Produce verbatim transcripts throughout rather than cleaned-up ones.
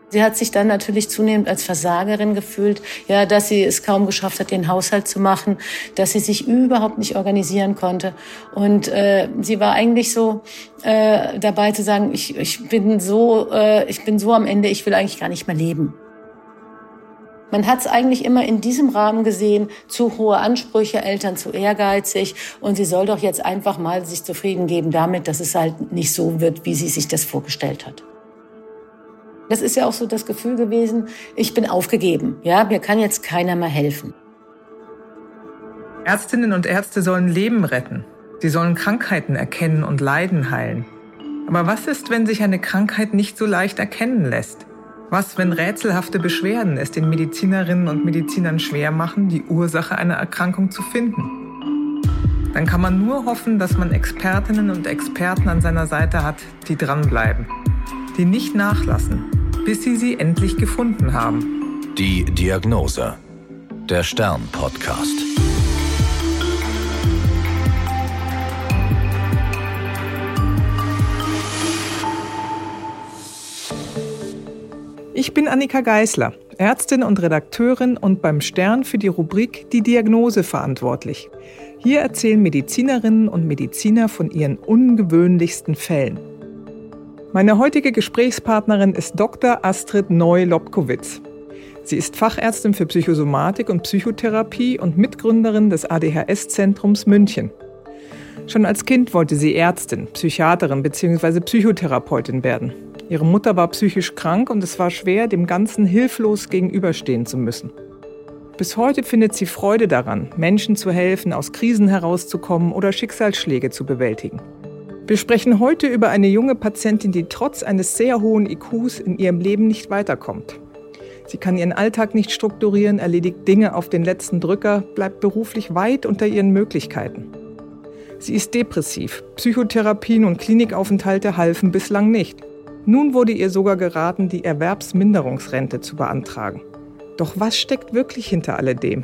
Sie hat sich dann natürlich zunehmend als Versagerin gefühlt, ja, dass sie es kaum geschafft hat, den Haushalt zu machen, dass sie sich überhaupt nicht organisieren konnte. Und äh, sie war eigentlich so äh, dabei zu sagen, ich, ich bin so, äh, ich bin so am Ende, ich will eigentlich gar nicht mehr leben. Man hat es eigentlich immer in diesem Rahmen gesehen, zu hohe Ansprüche, Eltern zu ehrgeizig und sie soll doch jetzt einfach mal sich zufrieden geben damit, dass es halt nicht so wird, wie sie sich das vorgestellt hat. Das ist ja auch so das Gefühl gewesen, ich bin aufgegeben, ja, mir kann jetzt keiner mehr helfen. Ärztinnen und Ärzte sollen Leben retten. Sie sollen Krankheiten erkennen und Leiden heilen. Aber was ist, wenn sich eine Krankheit nicht so leicht erkennen lässt? Was, wenn rätselhafte Beschwerden es den Medizinerinnen und Medizinern schwer machen, die Ursache einer Erkrankung zu finden? Dann kann man nur hoffen, dass man Expertinnen und Experten an seiner Seite hat, die dranbleiben, die nicht nachlassen, bis sie sie endlich gefunden haben. Die Diagnose. Der Stern-Podcast. Ich bin Annika Geisler, Ärztin und Redakteurin und beim Stern für die Rubrik Die Diagnose verantwortlich. Hier erzählen Medizinerinnen und Mediziner von ihren ungewöhnlichsten Fällen. Meine heutige Gesprächspartnerin ist Doktor Astrid Neu-Lobkowitz. Sie ist Fachärztin für Psychosomatik und Psychotherapie und Mitgründerin des A D H S-Zentrums München. Schon als Kind wollte sie Ärztin, Psychiaterin bzw. Psychotherapeutin werden. Ihre Mutter war psychisch krank und es war schwer, dem Ganzen hilflos gegenüberstehen zu müssen. Bis heute findet sie Freude daran, Menschen zu helfen, aus Krisen herauszukommen oder Schicksalsschläge zu bewältigen. Wir sprechen heute über eine junge Patientin, die trotz eines sehr hohen I Qs in ihrem Leben nicht weiterkommt. Sie kann ihren Alltag nicht strukturieren, erledigt Dinge auf den letzten Drücker, bleibt beruflich weit unter ihren Möglichkeiten. Sie ist depressiv. Psychotherapien und Klinikaufenthalte halfen bislang nicht. Nun wurde ihr sogar geraten, die Erwerbsminderungsrente zu beantragen. Doch was steckt wirklich hinter alledem?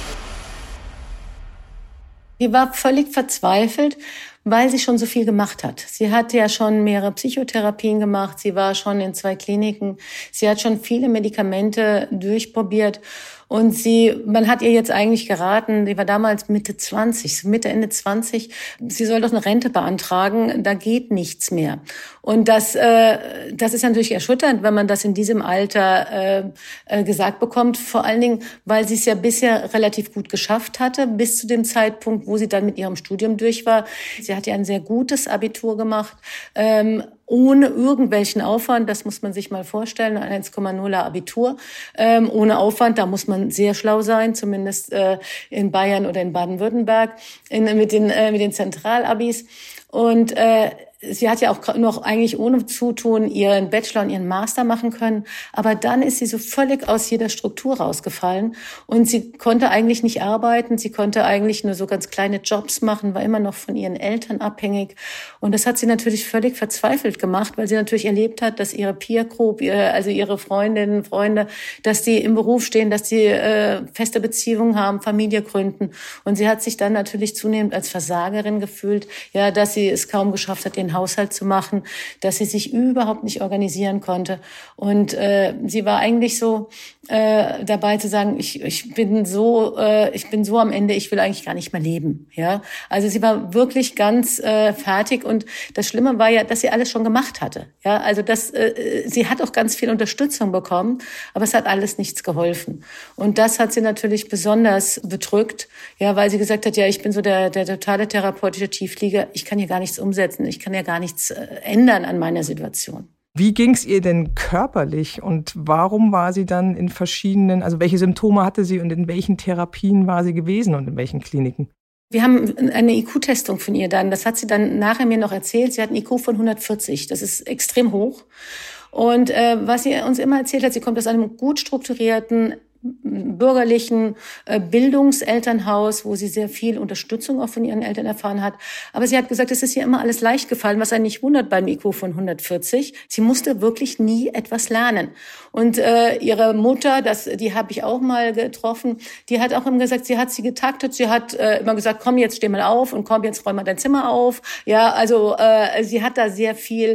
Sie war völlig verzweifelt, weil sie schon so viel gemacht hat. Sie hat ja schon mehrere Psychotherapien gemacht, sie war schon in zwei Kliniken, sie hat schon viele Medikamente durchprobiert und sie, man hat ihr jetzt eigentlich geraten, sie war damals Mitte zwanzig, Mitte, Ende zwanzig, sie soll doch eine Rente beantragen, da geht nichts mehr. Und das, äh, das ist natürlich erschütternd, wenn man das in diesem Alter äh, äh, gesagt bekommt, vor allen Dingen, weil sie es ja bisher relativ gut geschafft hatte, bis zu dem Zeitpunkt, wo sie dann mit ihrem Studium durch war. Sie hat ja ein sehr gutes Abitur gemacht, ähm, ohne irgendwelchen Aufwand, das muss man sich mal vorstellen, ein eins Komma nuller Abitur, ähm, ohne Aufwand, da muss man sehr schlau sein, zumindest äh, in Bayern oder in Baden-Württemberg, in, mit den, äh, mit den Zentralabis. Und äh, sie hat ja auch noch eigentlich ohne Zutun ihren Bachelor und ihren Master machen können. Aber dann ist sie so völlig aus jeder Struktur rausgefallen. Und sie konnte eigentlich nicht arbeiten. Sie konnte eigentlich nur so ganz kleine Jobs machen, war immer noch von ihren Eltern abhängig. Und das hat sie natürlich völlig verzweifelt gemacht, weil sie natürlich erlebt hat, dass ihre Peer Group, also ihre Freundinnen, Freunde, dass die im Beruf stehen, dass sie äh, feste Beziehungen haben, Familie gründen. Und sie hat sich dann natürlich zunehmend als Versagerin gefühlt, ja, dass sie es kaum geschafft hat, den Haushalt zu machen, dass sie sich überhaupt nicht organisieren konnte. Und äh, sie war eigentlich so äh, dabei zu sagen, ich, ich bin so, äh, ich bin so am Ende, ich will eigentlich gar nicht mehr leben. Ja, also sie war wirklich ganz äh, fertig. Und das Schlimme war ja, dass sie alles schon gemacht hatte. Ja, also das, äh, sie hat auch ganz viel Unterstützung bekommen, aber es hat alles nichts geholfen. Und das hat sie natürlich besonders bedrückt, ja, weil sie gesagt hat, ja, ich bin so der, der totale therapeutische Tieflieger, ich kann hier gar nichts umsetzen, ich kann ja gar nichts ändern an meiner Situation. Wie ging es ihr denn körperlich und warum war sie dann in verschiedenen, also welche Symptome hatte sie und in welchen Therapien war sie gewesen und in welchen Kliniken? Wir haben eine I Q-Testung von ihr dann, das hat sie dann nachher mir noch erzählt, sie hat einen I Q von hundertvierzig, das ist extrem hoch. Und äh, was sie uns immer erzählt hat, sie kommt aus einem gut strukturierten, bürgerlichen äh, Bildungselternhaus, wo sie sehr viel Unterstützung auch von ihren Eltern erfahren hat. Aber sie hat gesagt, es ist ihr immer alles leicht gefallen, was einen nicht wundert beim I Q von hundertvierzig. Sie musste wirklich nie etwas lernen. Und äh, ihre Mutter, das, die habe ich auch mal getroffen, die hat auch immer gesagt, sie hat sie getaktet, sie hat äh, immer gesagt, komm, jetzt steh mal auf und komm, jetzt räum mal dein Zimmer auf. Ja, also äh, sie hat da sehr viel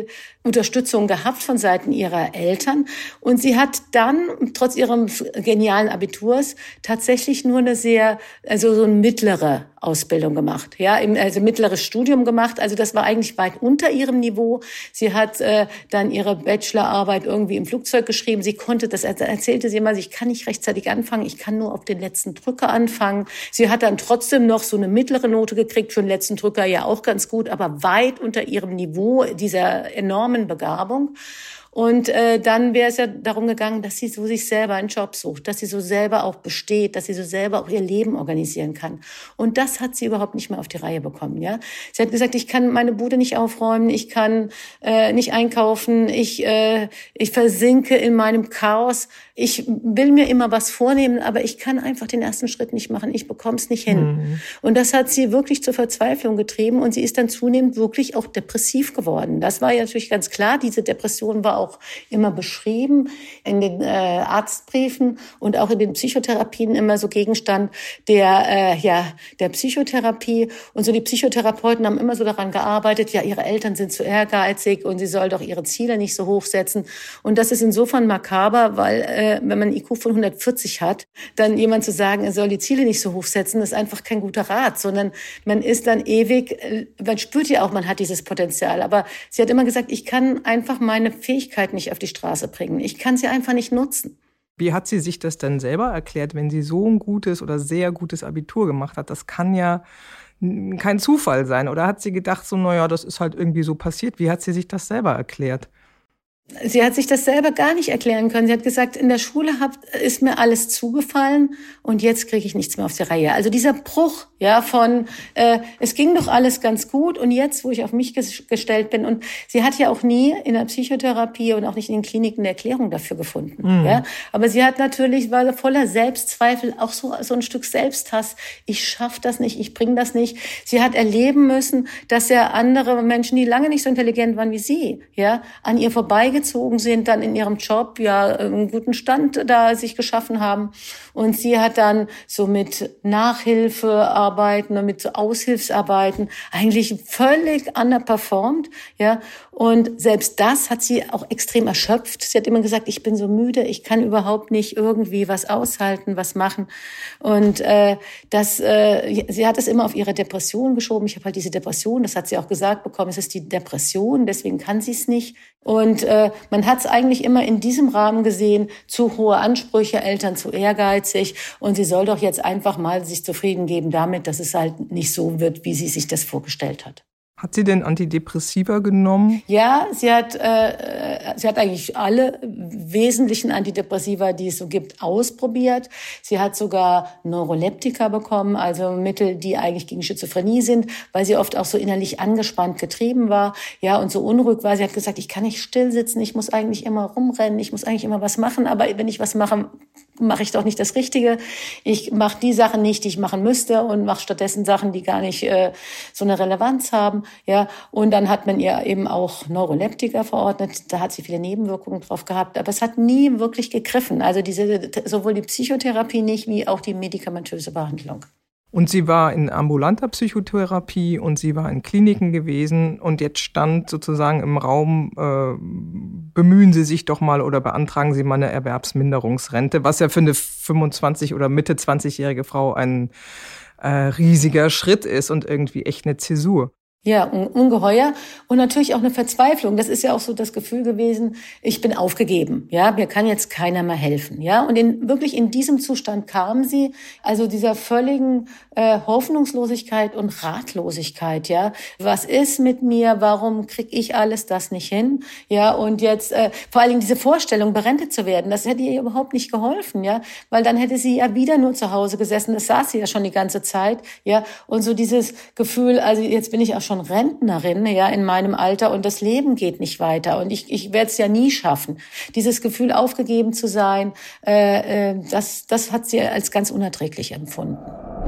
Unterstützung gehabt von Seiten ihrer Eltern. Und sie hat dann, trotz ihrem genialen Abiturs, tatsächlich nur eine sehr, also so eine mittlere Ausbildung gemacht. Ja, also mittleres Studium gemacht. Also das war eigentlich weit unter ihrem Niveau. Sie hat äh, dann ihre Bachelorarbeit irgendwie im Flugzeug geschrieben. Sie konnte, das erzählte sie immer, ich kann nicht rechtzeitig anfangen, ich kann nur auf den letzten Drücker anfangen. Sie hat dann trotzdem noch so eine mittlere Note gekriegt, für den letzten Drücker ja auch ganz gut, aber weit unter ihrem Niveau dieser enormen Begabung. Und äh, dann wäre es ja darum gegangen, dass sie so sich selber einen Job sucht, dass sie so selber auch besteht, dass sie so selber auch ihr Leben organisieren kann. Und das hat sie überhaupt nicht mehr auf die Reihe bekommen. Ja, sie hat gesagt, ich kann meine Bude nicht aufräumen, ich kann äh, nicht einkaufen, ich äh, ich versinke in meinem Chaos. Ich will mir immer was vornehmen, aber ich kann einfach den ersten Schritt nicht machen. Ich bekomme es nicht hin. Mhm. Und das hat sie wirklich zur Verzweiflung getrieben. Und sie ist dann zunehmend wirklich auch depressiv geworden. Das war ja natürlich ganz klar. Diese Depression war auch immer beschrieben in den äh, Arztbriefen und auch in den Psychotherapien immer so Gegenstand der äh, ja der Psychotherapie. Und so die Psychotherapeuten haben immer so daran gearbeitet, ja, ihre Eltern sind zu ehrgeizig und sie soll doch ihre Ziele nicht so hoch setzen. Und das ist insofern makaber, weil äh, wenn man ein I Q von hundertvierzig hat, dann jemand zu sagen, er soll die Ziele nicht so hoch setzen, ist einfach kein guter Rat, sondern man ist dann ewig, man spürt ja auch, man hat dieses Potenzial. Aber sie hat immer gesagt, ich kann einfach meine Fähigkeit nicht auf die Straße bringen. Ich kann sie einfach nicht nutzen. Wie hat sie sich das denn selber erklärt, wenn sie so ein gutes oder sehr gutes Abitur gemacht hat? Das kann ja kein Zufall sein. Oder hat sie gedacht, so, naja, das ist halt irgendwie so passiert? Wie hat sie sich das selber erklärt? Sie hat sich das selber gar nicht erklären können. Sie hat gesagt, in der Schule hab, ist mir alles zugefallen und jetzt kriege ich nichts mehr auf die Reihe. Also dieser Bruch, ja, von äh, es ging doch alles ganz gut und jetzt, wo ich auf mich ges- gestellt bin. Und sie hat ja auch nie in der Psychotherapie und auch nicht in den Kliniken eine Erklärung dafür gefunden. Mhm. Ja, aber sie hat natürlich, war voller Selbstzweifel, auch so so ein Stück Selbsthass. Ich schaff das nicht, ich bringe das nicht. Sie hat erleben müssen, dass ja andere Menschen, die lange nicht so intelligent waren wie sie, ja, an ihr vorbei gezogen sind, dann in ihrem Job ja einen guten Stand da sich geschaffen haben. Und sie hat dann so mit Nachhilfearbeiten und mit so Aushilfsarbeiten eigentlich völlig underperformed, ja. Und selbst das hat sie auch extrem erschöpft. Sie hat immer gesagt, ich bin so müde, ich kann überhaupt nicht irgendwie was aushalten, was machen. Und äh, das, äh, sie hat es immer auf ihre Depression geschoben. Ich habe halt diese Depression, das hat sie auch gesagt bekommen, es ist die Depression, deswegen kann sie es nicht. Und äh, man hat es eigentlich immer in diesem Rahmen gesehen, zu hohe Ansprüche, Eltern zu ehrgeizig und sie soll doch jetzt einfach mal sich zufrieden geben damit, dass es halt nicht so wird, wie sie sich das vorgestellt hat. Hat sie denn Antidepressiva genommen? Ja, sie hat, äh, sie hat eigentlich alle wesentlichen Antidepressiva, die es so gibt, ausprobiert. Sie hat sogar Neuroleptika bekommen, also Mittel, die eigentlich gegen Schizophrenie sind, weil sie oft auch so innerlich angespannt getrieben war, ja, und so unruhig war. Sie hat gesagt, ich kann nicht still sitzen, ich muss eigentlich immer rumrennen, ich muss eigentlich immer was machen, aber wenn ich was mache, mache ich doch nicht das Richtige. Ich mache die Sachen nicht, die ich machen müsste und mache stattdessen Sachen, die gar nicht äh, so eine Relevanz haben. Ja, und dann hat man ihr eben auch Neuroleptika verordnet. Da hat sie viele Nebenwirkungen drauf gehabt, aber es hat nie wirklich gegriffen. Also diese sowohl die Psychotherapie nicht wie auch die medikamentöse Behandlung. Und sie war in ambulanter Psychotherapie und sie war in Kliniken gewesen und jetzt stand sozusagen im Raum, äh, bemühen Sie sich doch mal oder beantragen Sie mal eine Erwerbsminderungsrente, was ja für eine fünfundzwanzig- oder Mitte zwanzigjährige Frau ein äh, riesiger Schritt ist und irgendwie echt eine Zäsur. Ja, ungeheuer und natürlich auch eine Verzweiflung. Das ist ja auch so das Gefühl gewesen, ich bin aufgegeben, ja, mir kann jetzt keiner mehr helfen, ja. Und in, wirklich in diesem Zustand kam sie, also dieser völligen äh, Hoffnungslosigkeit und Ratlosigkeit, ja. Was ist mit mir? Warum krieg ich alles das nicht hin? Ja, und jetzt äh, vor allen Dingen diese Vorstellung, berentet zu werden, das hätte ihr überhaupt nicht geholfen, ja, weil dann hätte sie ja wieder nur zu Hause gesessen. Das saß sie ja schon die ganze Zeit, ja. Und so dieses Gefühl, also jetzt bin ich auch schon Rentnerin, ja, in meinem Alter und das Leben geht nicht weiter und ich, ich werde es ja nie schaffen. Dieses Gefühl, aufgegeben zu sein, äh, äh, das, das hat sie als ganz unerträglich empfunden.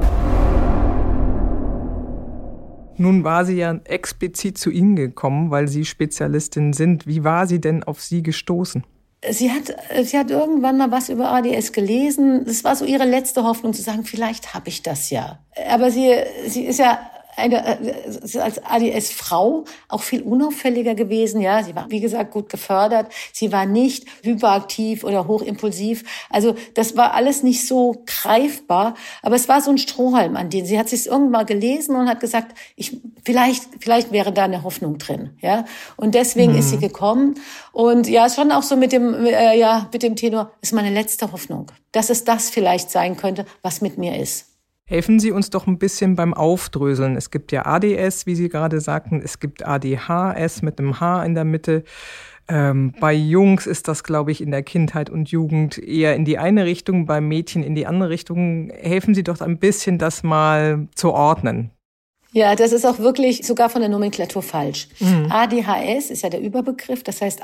Nun war sie ja explizit zu Ihnen gekommen, weil Sie Spezialistin sind. Wie war sie denn auf Sie gestoßen? Sie hat, sie hat irgendwann mal was über A D S gelesen. Das war so ihre letzte Hoffnung, zu sagen, vielleicht habe ich das ja. Aber sie, sie ist ja eine, als A D S-Frau auch viel unauffälliger gewesen. Ja, sie war, wie gesagt, gut gefördert. Sie war nicht hyperaktiv oder hochimpulsiv. Also das war alles nicht so greifbar. Aber es war so ein Strohhalm an den. Sie hat sich irgendwann gelesen und hat gesagt, ich, vielleicht, vielleicht wäre da eine Hoffnung drin. Ja, und deswegen mhm. ist sie gekommen. Und ja, schon auch so mit dem, äh, ja, mit dem Tenor, ist meine letzte Hoffnung, dass es das vielleicht sein könnte, was mit mir ist. Helfen Sie uns doch ein bisschen beim Aufdröseln. Es gibt ja A D S, wie Sie gerade sagten. Es gibt A D H S mit einem H in der Mitte. Ähm, bei Jungs ist das, glaube ich, in der Kindheit und Jugend eher in die eine Richtung, bei Mädchen in die andere Richtung. Helfen Sie doch ein bisschen, das mal zu ordnen. Ja, das ist auch wirklich sogar von der Nomenklatur falsch. Mhm. A D H S ist ja der Überbegriff, das heißt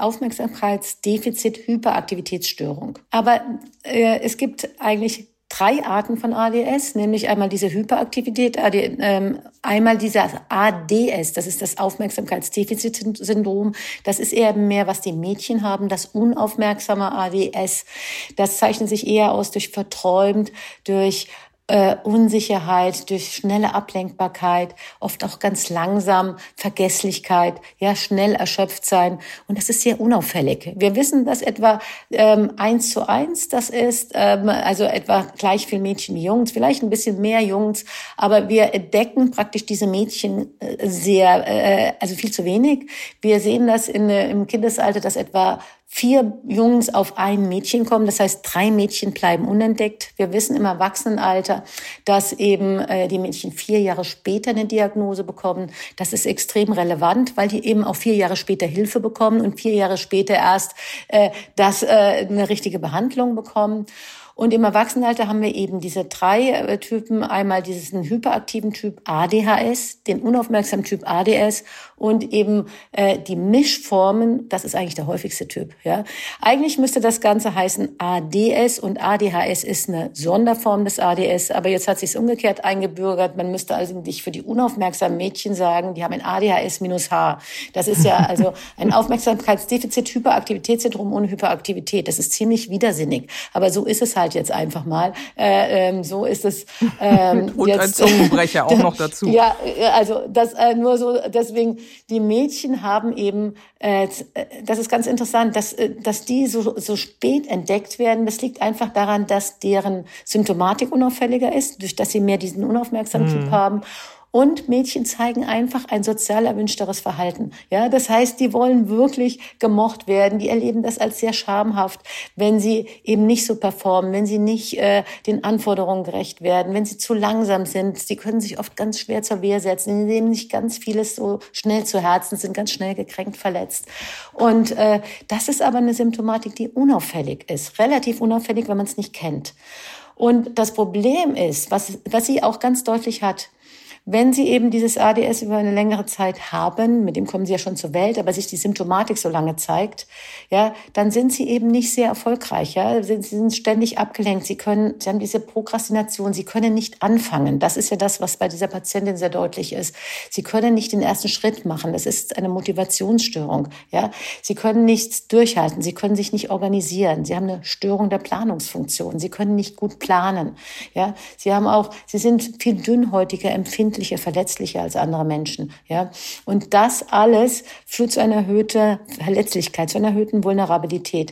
Aufmerksamkeitsdefizit-Hyperaktivitätsstörung. Aber äh, es gibt eigentlich drei Arten von A D S, nämlich einmal diese Hyperaktivität, A D, ähm, einmal dieser A D S, das ist das Aufmerksamkeitsdefizitsyndrom. Das ist eher mehr, was die Mädchen haben, das unaufmerksame A D S. Das zeichnet sich eher aus durch verträumt, durch Äh, Unsicherheit, durch schnelle Ablenkbarkeit, oft auch ganz langsam, Vergesslichkeit, ja, schnell erschöpft sein. Und das ist sehr unauffällig. Wir wissen, dass etwa ähm, eins zu eins das ist, ähm, also etwa gleich viel Mädchen wie Jungs, vielleicht ein bisschen mehr Jungs, aber wir entdecken praktisch diese Mädchen äh, sehr, äh, also viel zu wenig. Wir sehen das in, äh, im Kindesalter, dass etwa vier Jungs auf ein Mädchen kommen. Das heißt, drei Mädchen bleiben unentdeckt. Wir wissen im Erwachsenenalter, dass eben äh, die Mädchen vier Jahre später eine Diagnose bekommen. Das ist extrem relevant, weil die eben auch vier Jahre später Hilfe bekommen und vier Jahre später erst äh, das, äh, eine richtige Behandlung bekommen. Und im Erwachsenenalter haben wir eben diese drei äh, Typen. Einmal diesen hyperaktiven Typ A D H S, den unaufmerksamen Typ A D S und eben äh, die Mischformen. Das ist eigentlich der häufigste Typ. Ja, eigentlich müsste das Ganze heißen A D S und A D H S ist eine Sonderform des A D S. Aber jetzt hat sich's umgekehrt eingebürgert. Man müsste also nicht für die unaufmerksamen Mädchen sagen, die haben ein A D H S minus H. Das ist ja also ein Aufmerksamkeitsdefizit-Hyperaktivitätssyndrom ohne Hyperaktivität. Das ist ziemlich widersinnig. Aber so ist es halt jetzt einfach mal. Äh, ähm, so ist es. Ähm, und jetzt, ein Zungenbrecher auch noch dazu. Ja, also das äh, nur so. Deswegen die Mädchen haben eben. Äh, das ist ganz interessant, dass dass die so so spät entdeckt werden. Das liegt einfach daran, dass deren Symptomatik unauffälliger ist, durch dass sie mehr diesen unaufmerksamen Typ mhm. haben. Und Mädchen zeigen einfach ein sozial erwünschteres Verhalten. Ja, das heißt, die wollen wirklich gemocht werden. Die erleben das als sehr schamhaft, wenn sie eben nicht so performen, wenn sie nicht äh, den Anforderungen gerecht werden, wenn sie zu langsam sind. Sie können sich oft ganz schwer zur Wehr setzen. Sie nehmen nicht ganz vieles so schnell zu Herzen, sind ganz schnell gekränkt, verletzt. Und äh, das ist aber eine Symptomatik, die unauffällig ist. Relativ unauffällig, wenn man es nicht kennt. Und das Problem ist, was, was sie auch ganz deutlich hat, wenn Sie eben dieses A D S über eine längere Zeit haben, mit dem kommen Sie ja schon zur Welt, aber sich die Symptomatik so lange zeigt, ja, dann sind Sie eben nicht sehr erfolgreich, ja. Sie sind ständig abgelenkt. Sie können, Sie haben diese Prokrastination. Sie können nicht anfangen. Das ist ja das, was bei dieser Patientin sehr deutlich ist. Sie können nicht den ersten Schritt machen. Das ist eine Motivationsstörung, ja. Sie können nichts durchhalten. Sie können sich nicht organisieren. Sie haben eine Störung der Planungsfunktion. Sie können nicht gut planen, ja. Sie haben auch, Sie sind viel dünnhäutiger, empfindlicher, verletzlicher als andere Menschen, ja. Und das alles führt zu einer erhöhten Verletzlichkeit, zu einer erhöhten Vulnerabilität.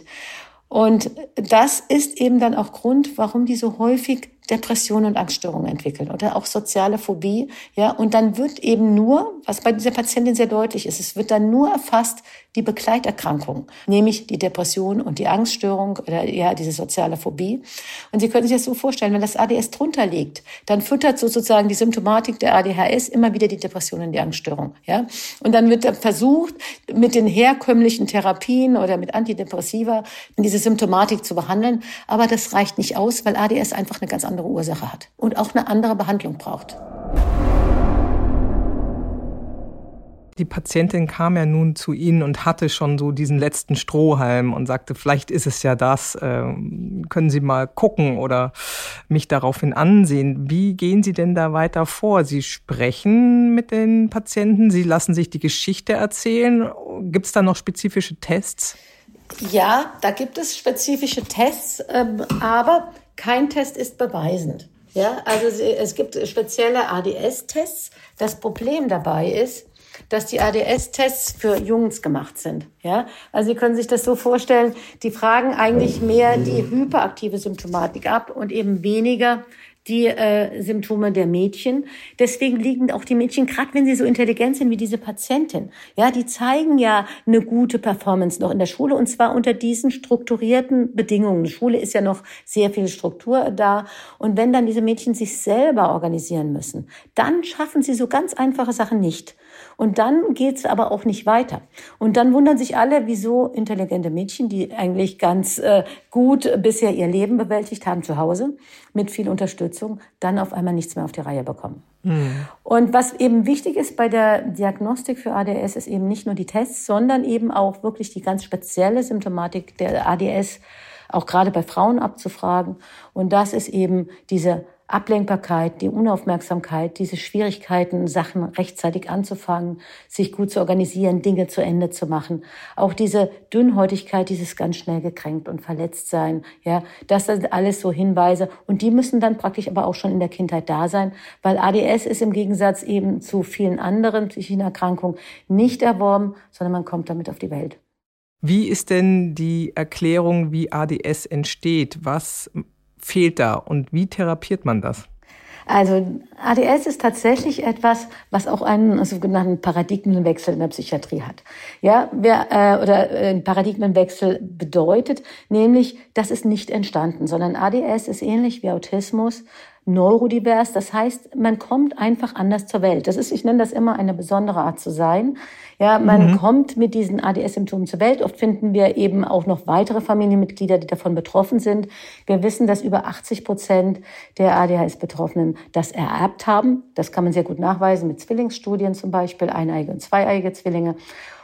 Und das ist eben dann auch Grund, warum die so häufig Depressionen und Angststörungen entwickeln oder auch soziale Phobie, ja. Und dann wird eben nur, was bei dieser Patientin sehr deutlich ist, es wird dann nur erfasst die Begleiterkrankung, nämlich die Depression und die Angststörung oder ja diese soziale Phobie. Und Sie können sich das so vorstellen, wenn das A D S drunter liegt, dann füttert sozusagen die Symptomatik der A D H S immer wieder die Depression und die Angststörung, ja. Und dann wird versucht, mit den herkömmlichen Therapien oder mit Antidepressiva diese Symptomatik zu behandeln, aber das reicht nicht aus, weil A D S einfach eine ganz andere Ursache hat und auch eine andere Behandlung braucht. Die Patientin kam ja nun zu Ihnen und hatte schon so diesen letzten Strohhalm und sagte, vielleicht ist es ja das, ähm, können Sie mal gucken oder mich daraufhin ansehen. Wie gehen Sie denn da weiter vor? Sie sprechen mit den Patienten, Sie lassen sich die Geschichte erzählen. Gibt es da noch spezifische Tests? Ja, da gibt es spezifische Tests, ähm, aber kein Test ist beweisend. Ja, also es gibt spezielle A D S-Tests. Das Problem dabei ist, dass die A D S-Tests für Jungs gemacht sind. Ja, also Sie können sich das so vorstellen, die fragen eigentlich mehr die hyperaktive Symptomatik ab und eben weniger die äh, Symptome der Mädchen. Deswegen liegen auch die Mädchen, gerade wenn sie so intelligent sind wie diese Patientin, ja, die zeigen ja eine gute Performance noch in der Schule, und zwar unter diesen strukturierten Bedingungen. Die Schule ist ja noch sehr viel Struktur da, und wenn dann diese Mädchen sich selber organisieren müssen, dann schaffen sie so ganz einfache Sachen nicht. Und dann geht's aber auch nicht weiter. Und dann wundern sich alle, wieso intelligente Mädchen, die eigentlich ganz äh, gut bisher ihr Leben bewältigt haben zu Hause, mit viel Unterstützung, dann auf einmal nichts mehr auf die Reihe bekommen. Mhm. Und was eben wichtig ist bei der Diagnostik für A D S, ist eben nicht nur die Tests, sondern eben auch wirklich die ganz spezielle Symptomatik der A D S, auch gerade bei Frauen abzufragen. Und das ist eben diese Ablenkbarkeit, die Unaufmerksamkeit, diese Schwierigkeiten, Sachen rechtzeitig anzufangen, sich gut zu organisieren, Dinge zu Ende zu machen. Auch diese Dünnhäutigkeit, dieses ganz schnell gekränkt und verletzt sein, ja, das sind alles so Hinweise. Und die müssen dann praktisch aber auch schon in der Kindheit da sein, weil A D S ist im Gegensatz eben zu vielen anderen psychischen Erkrankungen nicht erworben, sondern man kommt damit auf die Welt. Wie ist denn die Erklärung, wie A D S entsteht? Was fehlt da und wie therapiert man das? Also A D S ist tatsächlich etwas, was auch einen sogenannten Paradigmenwechsel in der Psychiatrie hat. Ja, wer äh, oder ein Paradigmenwechsel bedeutet, nämlich, das ist nicht entstanden, sondern A D S ist ähnlich wie Autismus neurodivers. Das heißt, man kommt einfach anders zur Welt. Das ist, ich nenne das immer, eine besondere Art zu sein. Ja, man mhm. kommt mit diesen A D S-Symptomen zur Welt. Oft finden wir eben auch noch weitere Familienmitglieder, die davon betroffen sind. Wir wissen, dass über achtzig Prozent der A D H S-Betroffenen das ererbt haben. Das kann man sehr gut nachweisen mit Zwillingsstudien zum Beispiel, eineige und zweieige Zwillinge.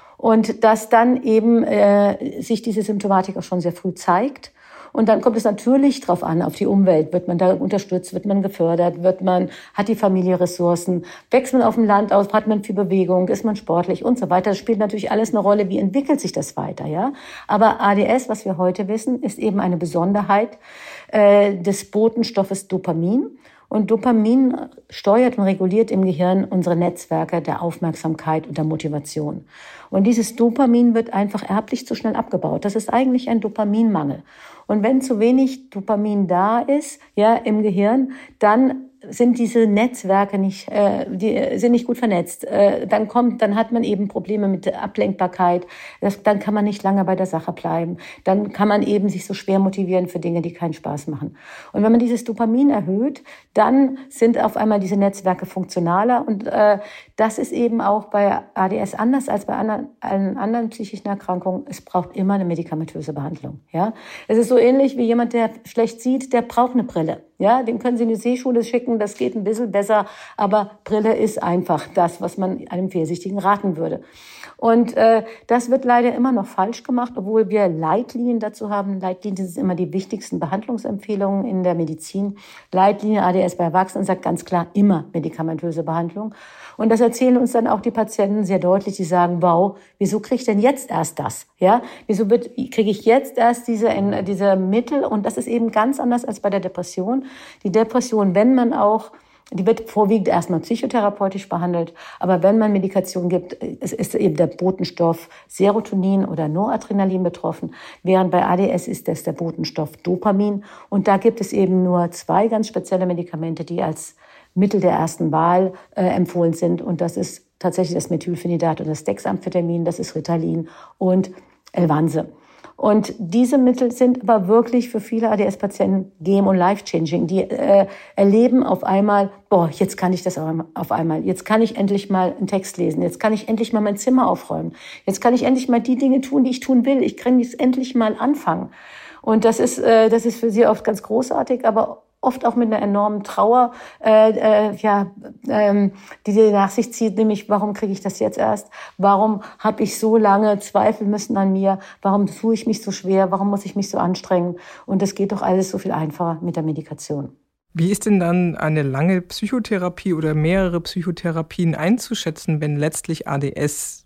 Und dass dann eben äh, sich diese Symptomatik auch schon sehr früh zeigt. Und dann kommt es natürlich drauf an, auf die Umwelt. Wird man da unterstützt, wird man gefördert, wird man, hat die Familie Ressourcen, wächst man auf dem Land aus, hat man viel Bewegung, ist man sportlich und so weiter. Das spielt natürlich alles eine Rolle, wie entwickelt sich das weiter, ja. Aber A D S, was wir heute wissen, ist eben eine Besonderheit äh, des Botenstoffes Dopamin. Und Dopamin steuert und reguliert im Gehirn unsere Netzwerke der Aufmerksamkeit und der Motivation. Und dieses Dopamin wird einfach erblich zu schnell abgebaut. Das ist eigentlich ein Dopaminmangel. Und wenn zu wenig Dopamin da ist, ja, im Gehirn, dann sind diese Netzwerke nicht, äh, die sind nicht gut vernetzt. Äh, dann kommt, dann hat man eben Probleme mit der Ablenkbarkeit. Das, dann kann man nicht lange bei der Sache bleiben. Dann kann man eben sich so schwer motivieren für Dinge, die keinen Spaß machen. Und wenn man dieses Dopamin erhöht, dann sind auf einmal diese Netzwerke funktionaler. Und äh, das ist eben auch bei A D S anders als bei anderen, allen anderen psychischen Erkrankungen. Es braucht immer eine medikamentöse Behandlung. Ja, es ist so ähnlich wie jemand, der schlecht sieht, der braucht eine Brille. Ja, den können Sie in die Sehschule schicken, das geht ein bisschen besser, aber Brille ist einfach das, was man einem Fehlsichtigen raten würde. Und äh, das wird leider immer noch falsch gemacht, obwohl wir Leitlinien dazu haben. Leitlinien sind immer die wichtigsten Behandlungsempfehlungen in der Medizin. Leitlinie A D S bei Erwachsenen sagt ganz klar immer medikamentöse Behandlung. Und das erzählen uns dann auch die Patienten sehr deutlich. Die sagen, wow, wieso kriege ich denn jetzt erst das? Ja, wieso wird, kriege ich jetzt erst diese, diese Mittel? Und das ist eben ganz anders als bei der Depression. Die Depression, wenn man auch, die wird vorwiegend erstmal psychotherapeutisch behandelt, aber wenn man Medikation gibt, es ist eben der Botenstoff Serotonin oder Noradrenalin betroffen, während bei A D S ist das der Botenstoff Dopamin. Und da gibt es eben nur zwei ganz spezielle Medikamente, die als Mittel der ersten Wahl äh, empfohlen sind. Und das ist tatsächlich das Methylphenidat und das Dexamphetamin, das ist Ritalin und Elvanse. Und diese Mittel sind aber wirklich für viele A D S-Patienten game- und life-changing. Die äh, erleben auf einmal, boah, jetzt kann ich das auf einmal. Jetzt kann ich endlich mal einen Text lesen. Jetzt kann ich endlich mal mein Zimmer aufräumen. Jetzt kann ich endlich mal die Dinge tun, die ich tun will. Ich kann jetzt endlich mal anfangen. Und das ist, äh, das ist für sie oft ganz großartig, aber oft auch mit einer enormen Trauer, äh, äh, ja, ähm, die die nach sich zieht, nämlich, warum kriege ich das jetzt erst? Warum habe ich so lange zweifeln müssen an mir? Warum tue ich mich so schwer? Warum muss ich mich so anstrengen? Und das geht doch alles so viel einfacher mit der Medikation. Wie ist denn dann eine lange Psychotherapie oder mehrere Psychotherapien einzuschätzen, wenn letztlich A D S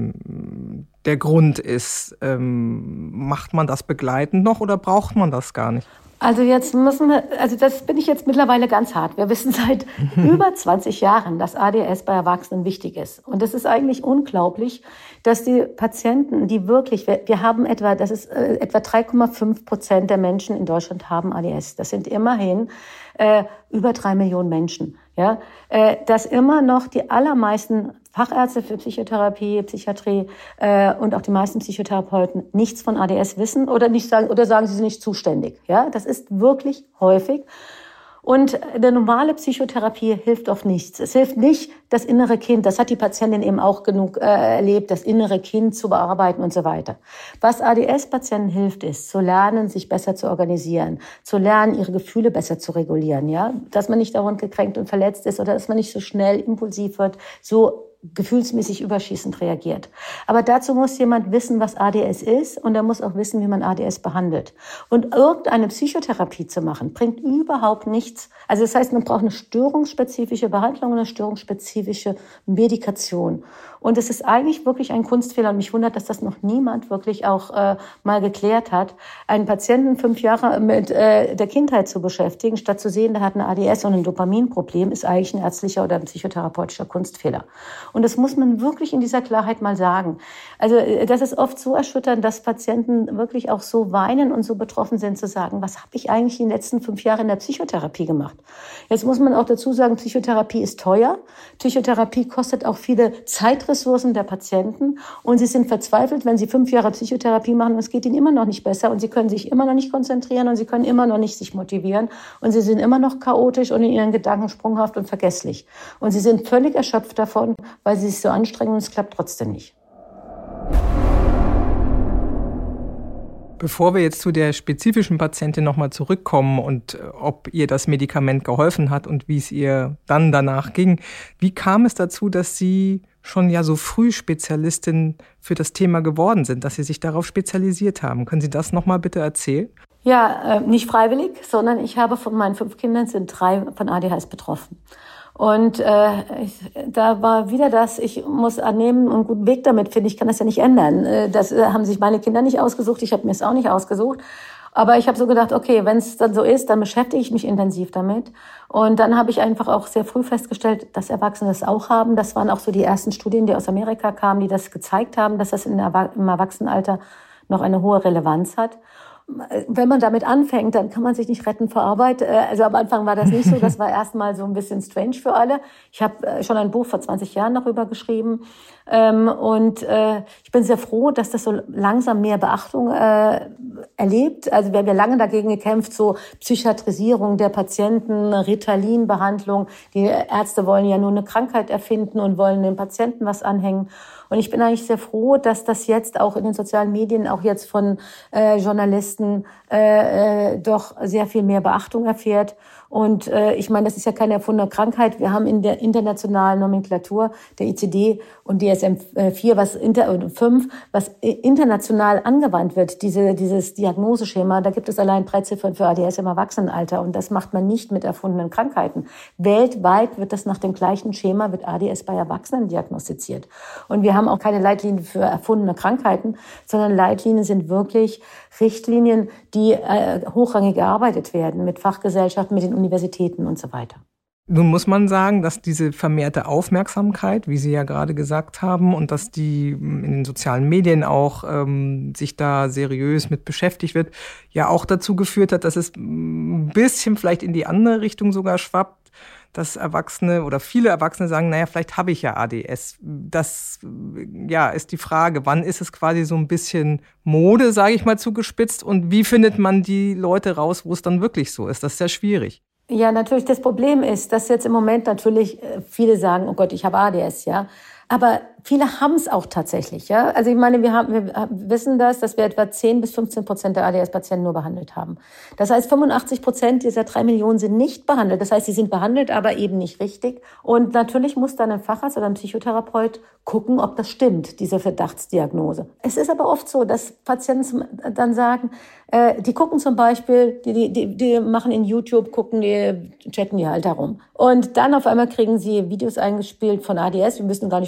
im, der Grund ist? Ähm, macht man das begleitend noch oder braucht man das gar nicht? Also jetzt müssen wir, also das bin ich jetzt mittlerweile ganz hart. Wir wissen seit über zwanzig Jahren, dass A D S bei Erwachsenen wichtig ist. Und es ist eigentlich unglaublich, dass die Patienten, die wirklich, wir, wir haben etwa, das ist äh, etwa drei Komma fünf Prozent der Menschen in Deutschland haben A D S. Das sind immerhin äh, über drei Millionen Menschen. Ja, äh, dass immer noch die allermeisten Fachärzte für Psychotherapie, Psychiatrie äh, und auch die meisten Psychotherapeuten nichts von A D S wissen oder nicht sagen oder sagen, sie sind nicht zuständig. Ja, das ist wirklich häufig. Und eine normale Psychotherapie hilft oft nichts. Es hilft nicht, das innere Kind, das hat die Patientin eben auch genug äh, erlebt, das innere Kind zu bearbeiten und so weiter. Was A D S-Patienten hilft, ist, zu lernen, sich besser zu organisieren, zu lernen, ihre Gefühle besser zu regulieren, ja, dass man nicht dauernd gekränkt und verletzt ist oder dass man nicht so schnell impulsiv wird, so gefühlsmäßig überschießend reagiert. Aber dazu muss jemand wissen, was A D S ist, und er muss auch wissen, wie man A D S behandelt. Und irgendeine Psychotherapie zu machen, bringt überhaupt nichts. Also das heißt, man braucht eine störungsspezifische Behandlung und eine störungsspezifische Medikation. Und es ist eigentlich wirklich ein Kunstfehler, und mich wundert, dass das noch niemand wirklich auch äh, mal geklärt hat, einen Patienten fünf Jahre mit äh, der Kindheit zu beschäftigen, statt zu sehen, der hat eine A D S und ein Dopaminproblem, ist eigentlich ein ärztlicher oder ein psychotherapeutischer Kunstfehler. Und das muss man wirklich in dieser Klarheit mal sagen. Also das ist oft so erschütternd, dass Patienten wirklich auch so weinen und so betroffen sind, zu sagen, was habe ich eigentlich in den letzten fünf Jahren in der Psychotherapie gemacht? Jetzt muss man auch dazu sagen, Psychotherapie ist teuer. Psychotherapie kostet auch viele Zeitressourcen der Patienten. Und sie sind verzweifelt, wenn sie fünf Jahre Psychotherapie machen und es geht ihnen immer noch nicht besser und sie können sich immer noch nicht konzentrieren und sie können immer noch nicht sich motivieren und sie sind immer noch chaotisch und in ihren Gedanken sprunghaft und vergesslich. Und sie sind völlig erschöpft davon, weil sie sich so anstrengen und es klappt trotzdem nicht. Bevor wir jetzt zu der spezifischen Patientin nochmal zurückkommen und ob ihr das Medikament geholfen hat und wie es ihr dann danach ging, wie kam es dazu, dass Sie schon ja so früh Spezialistin für das Thema geworden sind, dass Sie sich darauf spezialisiert haben? Können Sie das nochmal bitte erzählen? Ja, äh, nicht freiwillig, sondern ich habe von meinen fünf Kindern sind drei von A D H S betroffen. Und äh, ich, da war wieder das, ich muss annehmen, einen guten Weg damit finden, ich kann das ja nicht ändern. Das äh, haben sich meine Kinder nicht ausgesucht, ich habe mir es auch nicht ausgesucht. Aber ich habe so gedacht, okay, wenn es dann so ist, dann beschäftige ich mich intensiv damit. Und dann habe ich einfach auch sehr früh festgestellt, dass Erwachsene das auch haben. Das waren auch so die ersten Studien, die aus Amerika kamen, die das gezeigt haben, dass das in der, im Erwachsenenalter noch eine hohe Relevanz hat. Wenn man damit anfängt, dann kann man sich nicht retten vor Arbeit. Also am Anfang war das nicht so. Das war erstmal so ein bisschen strange für alle. Ich habe schon ein Buch vor zwanzig Jahren darüber geschrieben. Und ich bin sehr froh, dass das so langsam mehr Beachtung erlebt. Also wir haben ja lange dagegen gekämpft, so Psychiatrisierung der Patienten, Ritalin-Behandlung. Die Ärzte wollen ja nur eine Krankheit erfinden und wollen den Patienten was anhängen. Und ich bin eigentlich sehr froh, dass das jetzt auch in den sozialen Medien, auch jetzt von äh, Journalisten, äh, äh, doch sehr viel mehr Beachtung erfährt. Und äh, ich meine, das ist ja keine erfundene Krankheit. Wir haben in der internationalen Nomenklatur, der I C D und D S M vier, was inter, fünf, was international angewandt wird, diese, dieses Diagnoseschema, da gibt es allein drei Ziffern für A D S im Erwachsenenalter. Und das macht man nicht mit erfundenen Krankheiten. Weltweit wird das nach dem gleichen Schema, wird A D S bei Erwachsenen diagnostiziert. Und wir haben auch keine Leitlinien für erfundene Krankheiten, sondern Leitlinien sind wirklich Richtlinien, die äh, hochrangig erarbeitet werden mit Fachgesellschaften, mit den Universitäten und so weiter. Nun muss man sagen, dass diese vermehrte Aufmerksamkeit, wie Sie ja gerade gesagt haben, und dass die in den sozialen Medien auch ähm, sich da seriös mit beschäftigt wird, ja auch dazu geführt hat, dass es ein bisschen vielleicht in die andere Richtung sogar schwappt, dass Erwachsene oder viele Erwachsene sagen, naja, vielleicht habe ich ja A D S. Das ja ist die Frage, wann ist es quasi so ein bisschen Mode, sage ich mal zugespitzt, und wie findet man die Leute raus, wo es dann wirklich so ist? Das ist sehr schwierig. Ja, natürlich. Das Problem ist, dass jetzt im Moment natürlich viele sagen, oh Gott, ich habe A D S, ja. Aber viele haben es auch tatsächlich, ja. Also ich meine, wir haben, wir wissen das, dass wir etwa zehn bis fünfzehn Prozent der A D S-Patienten nur behandelt haben. Das heißt, fünfundachtzig Prozent dieser drei Millionen sind nicht behandelt. Das heißt, sie sind behandelt, aber eben nicht richtig. Und natürlich muss dann ein Facharzt oder ein Psychotherapeut gucken, ob das stimmt, diese Verdachtsdiagnose. Es ist aber oft so, dass Patienten dann sagen, äh, die gucken zum Beispiel, die, die, die machen in YouTube, gucken, die chatten die halt herum. Und dann auf einmal kriegen sie Videos eingespielt von A D S. Wir wissen gar nicht,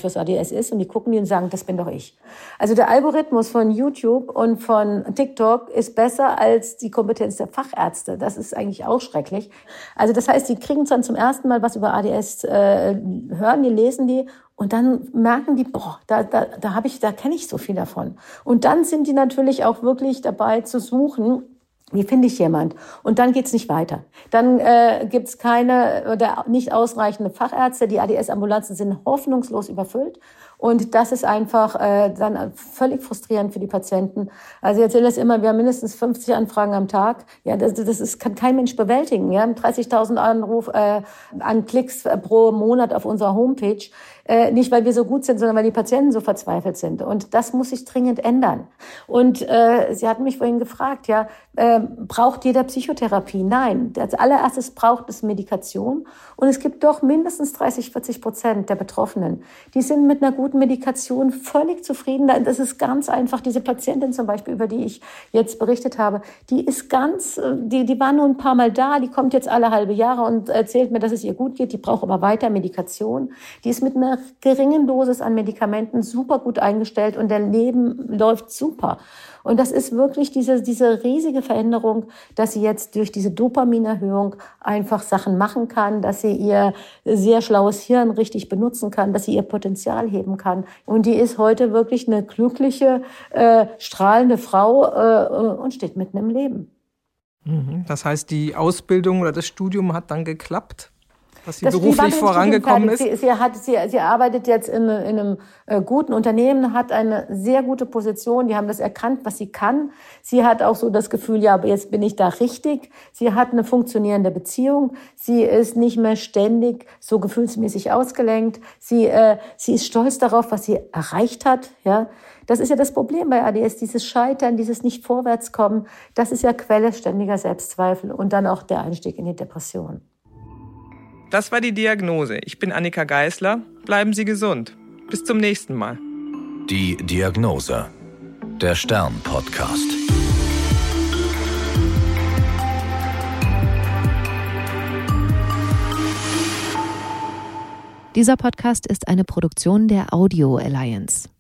was A D S ist und die gucken die und sagen, das bin doch ich. Also der Algorithmus von YouTube und von TikTok ist besser als die Kompetenz der Fachärzte. Das ist eigentlich auch schrecklich. Also das heißt, die kriegen dann zum ersten Mal was über A D S, äh, hören die, lesen die und dann merken die, boah, da, da, da habe ich, da kenne ich so viel davon. Und dann sind die natürlich auch wirklich dabei zu suchen, wie finde ich jemand? Und dann geht's nicht weiter. Dann äh, gibt's keine oder nicht ausreichende Fachärzte. Die A D S-Ambulanzen sind hoffnungslos überfüllt. Und das ist einfach äh, dann völlig frustrierend für die Patienten. Also ich erzähle das immer, wir haben mindestens fünfzig Anfragen am Tag. Ja, das, das ist, kann kein Mensch bewältigen. Wir haben dreißigtausend Anruf äh, an Klicks pro Monat auf unserer Homepage. Äh, nicht, weil wir so gut sind, sondern weil die Patienten so verzweifelt sind. Und das muss sich dringend ändern. Und äh, Sie hatten mich vorhin gefragt, ja, äh, braucht jeder Psychotherapie? Nein. Als allererstes braucht es Medikation. Und es gibt doch mindestens dreißig, vierzig Prozent der Betroffenen, die sind mit einer guten Medikation völlig zufrieden. Das ist ganz einfach. Diese Patientin zum Beispiel, über die ich jetzt berichtet habe, die ist ganz, die, die war nur ein paar Mal da, die kommt jetzt alle halbe Jahre und erzählt mir, dass es ihr gut geht. Die braucht aber weiter Medikation. Die ist mit einer geringen Dosis an Medikamenten super gut eingestellt und der Leben läuft super. Und das ist wirklich diese, diese riesige Veränderung, dass sie jetzt durch diese Dopaminerhöhung einfach Sachen machen kann, dass sie ihr sehr schlaues Hirn richtig benutzen kann, dass sie ihr Potenzial heben kann. Und die ist heute wirklich eine glückliche, äh, strahlende Frau äh, und steht mitten im Leben. Das heißt, die Ausbildung oder das Studium hat dann geklappt? Dass sie das beruflich vorangekommen ist? Sie, sie, hat, sie, sie arbeitet jetzt in, in einem äh, guten Unternehmen, hat eine sehr gute Position. Die haben das erkannt, was sie kann. Sie hat auch so das Gefühl, ja, aber jetzt bin ich da richtig. Sie hat eine funktionierende Beziehung. Sie ist nicht mehr ständig so gefühlsmäßig ausgelenkt. Sie, äh, sie ist stolz darauf, was sie erreicht hat. Ja, das ist ja das Problem bei A D S, dieses Scheitern, dieses Nicht-Vorwärtskommen. Das ist ja Quelle ständiger Selbstzweifel und dann auch der Einstieg in die Depression. Das war die Diagnose. Ich bin Annika Geisler. Bleiben Sie gesund. Bis zum nächsten Mal. Die Diagnose. Der Stern-Podcast. Dieser Podcast ist eine Produktion der Audio Alliance.